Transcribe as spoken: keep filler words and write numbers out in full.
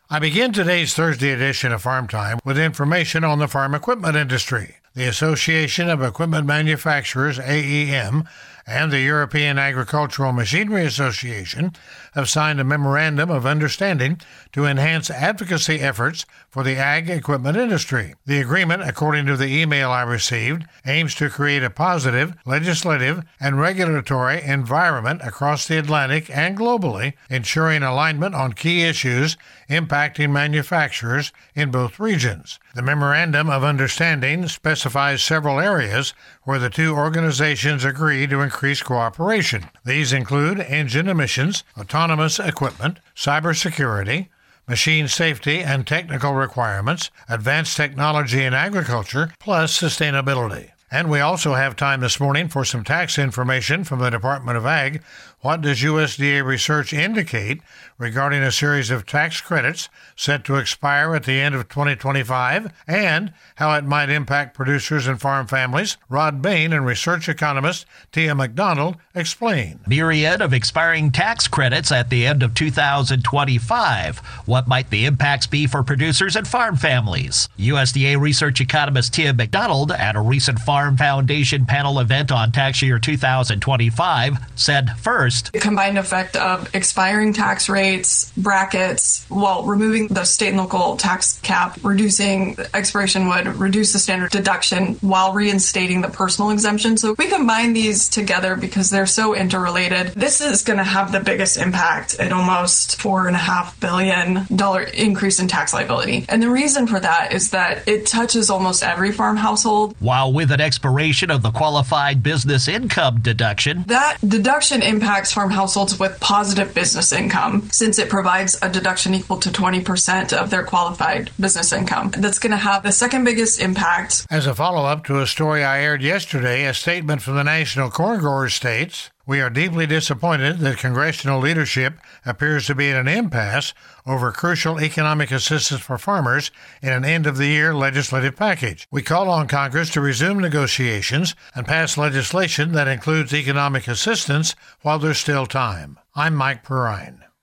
I begin today's Thursday edition of Farm Time with information on the farm equipment industry. The Association of Equipment Manufacturers, A E M, and the European Agricultural Machinery Association have signed a memorandum of understanding to enhance advocacy efforts for the ag equipment industry. The agreement, according to the email I received, aims to create a positive legislative and regulatory environment across the Atlantic and globally, ensuring alignment on key issues impacting manufacturers in both regions. The Memorandum of Understanding specifies several areas where the two organizations agree to increase cooperation. These include engine emissions, autonomous equipment, cybersecurity, machine safety and technical requirements, advanced technology in agriculture, plus sustainability. And we also have time this morning for some tax information from the Department of Ag. What does U S D A research indicate regarding a series of tax credits set to expire at the end of twenty twenty-five and how it might impact producers and farm families? Rod Bain and research economist Tia McDonald explain. Myriad of expiring tax credits at the end of two thousand twenty-five. What might the impacts be for producers and farm families? U S D A research economist Tia McDonald at a recent Farm Foundation panel event on tax year two thousand twenty-five said first, the combined effect of expiring tax rates, brackets, while removing the state and local tax cap, reducing the expiration would reduce the standard deduction while reinstating the personal exemption. So we combine these together because they're so interrelated. This is going to have the biggest impact at almost four and a half billion dollar increase in tax liability. And the reason for that is that it touches almost every farm household. While with an expiration of the qualified business income deduction, that deduction impacts farm households with positive business income, since it provides a deduction equal to twenty percent of their qualified business income. That's going to have the second biggest impact. As a follow-up to a story I aired yesterday, a statement from the National Corn Growers states, "We are deeply disappointed that congressional leadership appears to be at an impasse over crucial economic assistance for farmers in an end-of-the-year legislative package. We call on Congress to resume negotiations and pass legislation that includes economic assistance while there's still time." I'm Mike Perrine.